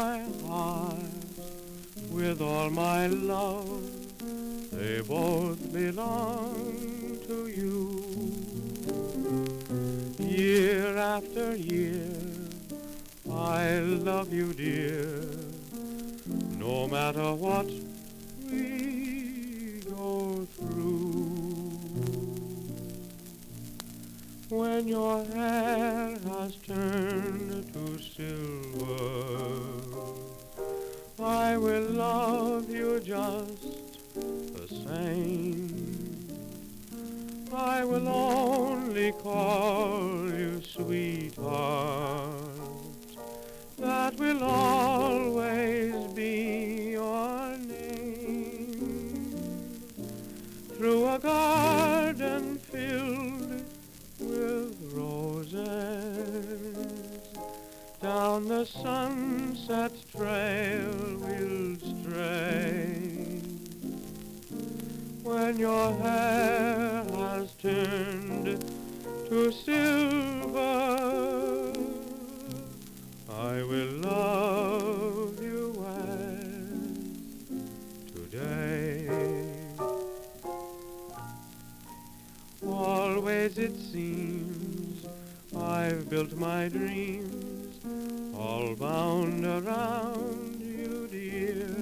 my heart with all my love, they both belong to you. Year after year, I love you, dear, no matter what we go through. When your hair has turned to silver, I will love you just the same. I will only call you sweetheart. That will always be your name. Through a garden filled with roses, down the sunset trail we'll stray. When your hair has turned to silver, I will love you as today. Always it seems I've built my dreams all bound around you, dear.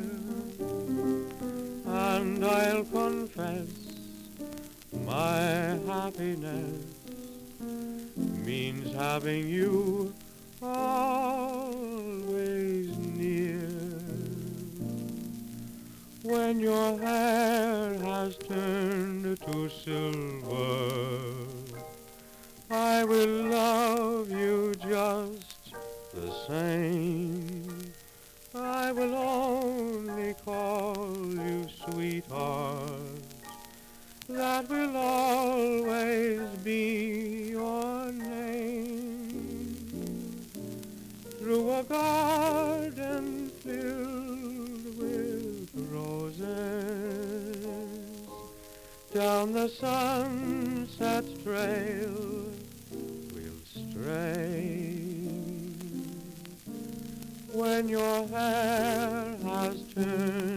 And I'll confess my happiness means having you always near. When your hair has turned to silver, I will love you just the same. I will only call you sweetheart. That will always be your name. Through a garden filled with roses, down the sunset trail we'll stray. When your hair has turned